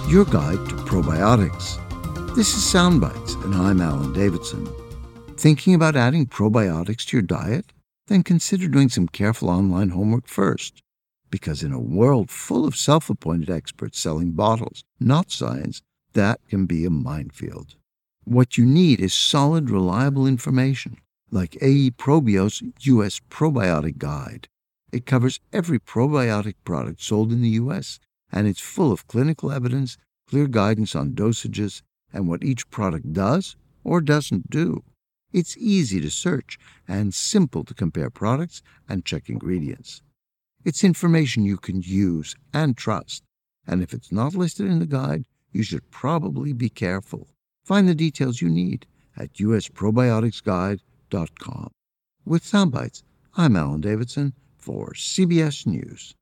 your guide to probiotics. This is Soundbites, and I'm Alan Davidson. Thinking about adding probiotics to your diet? Then consider doing some careful online homework first. Because in a world full of self-appointed experts selling bottles, not science, that can be a minefield. What you need is solid, reliable information, like AE Probio's U.S. Probiotic Guide. It covers every probiotic product sold in the U.S., and it's full of clinical evidence, clear guidance on dosages, and what each product does or doesn't do. It's easy to search and simple to compare products and check ingredients. It's information you can use and trust, and if it's not listed in the guide, you should probably be careful. Find the details you need at usprobioticsguide.com. With Soundbites, I'm Alan Davidson for CBS News.